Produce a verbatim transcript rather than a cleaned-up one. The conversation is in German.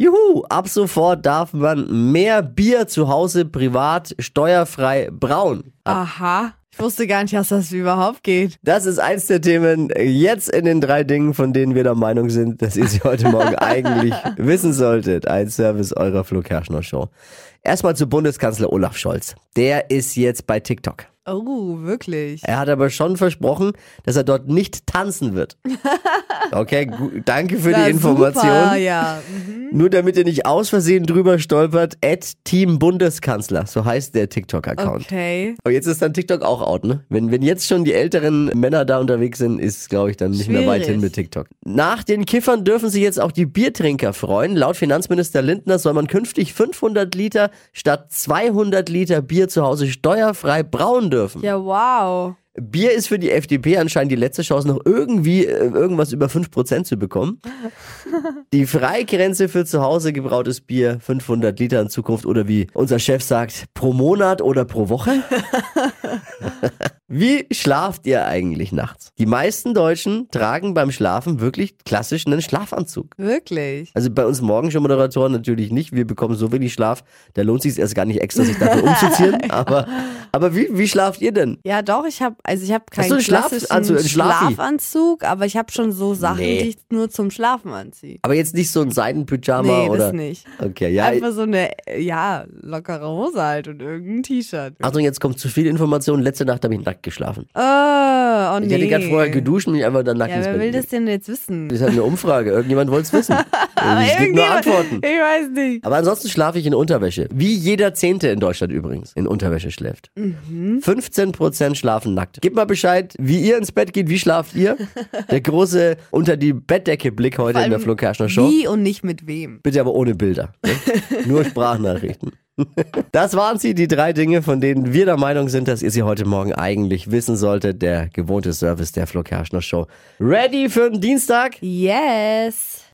Juhu, ab sofort darf man mehr Bier zu Hause privat steuerfrei brauen. Aha. Ich wusste gar nicht, dass das überhaupt geht. Das ist eins der Themen jetzt in den drei Dingen, von denen wir der Meinung sind, dass ihr sie heute Morgen eigentlich wissen solltet. Ein Service eurer Flo Kerschner Show. Erstmal zu Bundeskanzler Olaf Scholz. Der ist jetzt bei TikTok. Oh, wirklich? Er hat aber schon versprochen, dass er dort nicht tanzen wird. Okay, gut, danke für Na, die Information. Super, ja. Mhm. Nur damit ihr nicht aus Versehen drüber stolpert, at Team Bundeskanzler, so heißt der TikTok-Account. Okay. Aber jetzt ist dann TikTok auch out, ne? Wenn, wenn jetzt schon die älteren Männer da unterwegs sind, ist, glaube ich, dann nicht Schwierig. mehr weit hin mit TikTok. Nach den Kiffern dürfen sich jetzt auch die Biertrinker freuen. Laut Finanzminister Lindner soll man künftig fünfhundert Liter statt zweihundert Liter Bier zu Hause steuerfrei brauen dürfen. Ja, wow. Bier ist für die F D P anscheinend die letzte Chance, noch irgendwie äh, irgendwas über fünf Prozent zu bekommen. Die Freigrenze für zu Hause gebrautes Bier, fünfhundert Liter in Zukunft oder wie unser Chef sagt, pro Monat oder pro Woche. Wie schlaft ihr eigentlich nachts? Die meisten Deutschen tragen beim Schlafen wirklich klassisch einen Schlafanzug. Wirklich? Also bei uns Morgenshow-Moderatoren natürlich nicht. Wir bekommen so wenig Schlaf, da lohnt es sich erst gar nicht extra, sich dafür umzuziehen. Aber, aber wie, wie schlaft ihr denn? Ja, doch, ich habe also ich habe keinen Hast du einen klassischen Schlafanzug, einen Schlafi? Schlafanzug, aber ich habe schon so Sachen, Nee. die ich nur zum Schlafen anziehe. Aber jetzt nicht so ein Seidenpyjama Nee, oder? das nicht. Okay, ja. Einfach so eine, ja, lockere Hose halt und irgendein T-Shirt. Achtung, jetzt kommt zu viel Information. Letzte Nacht habe ich nackt geschlafen. Oh, oh nee. Ich hätte gerade vorher geduscht und mich einfach dann nackt Ja, ins wer Bett will das gelegt. denn jetzt wissen? Das ist halt eine Umfrage. Irgendjemand wollte es wissen. Es gibt nur Antworten. Ich weiß nicht. Aber ansonsten schlafe ich in Unterwäsche. Wie jeder Zehnte in Deutschland übrigens in Unterwäsche schläft. Mhm. fünfzehn Prozent schlafen nackt. Gebt mal Bescheid, wie ihr ins Bett geht, wie schlaft ihr? Der große unter die Bettdecke Blick heute in der Flo Kerschner Show. Wie und nicht mit wem. Bitte aber ohne Bilder. Ne? Nur Sprachnachrichten. Das waren sie, die drei Dinge, von denen wir der Meinung sind, dass ihr sie heute Morgen eigentlich wissen solltet. Der gewohnte Service der Flo Kerschner Show. Ready für den Dienstag? Yes.